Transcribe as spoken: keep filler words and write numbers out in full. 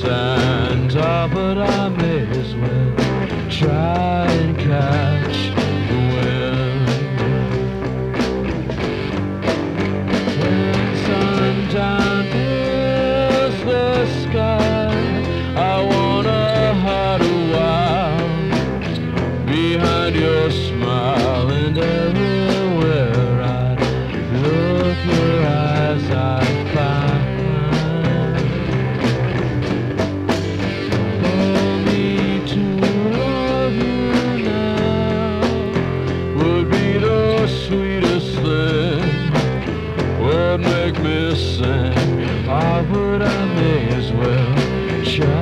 sands. Ah, but I may as well try and catch the wind. When sundown fills the sky, I wanna hide a while behind your smile, and everywhere I look, your eyes I find. For me to love you now would be the sweetest thing, would make me sing. Ah, but I may as well try.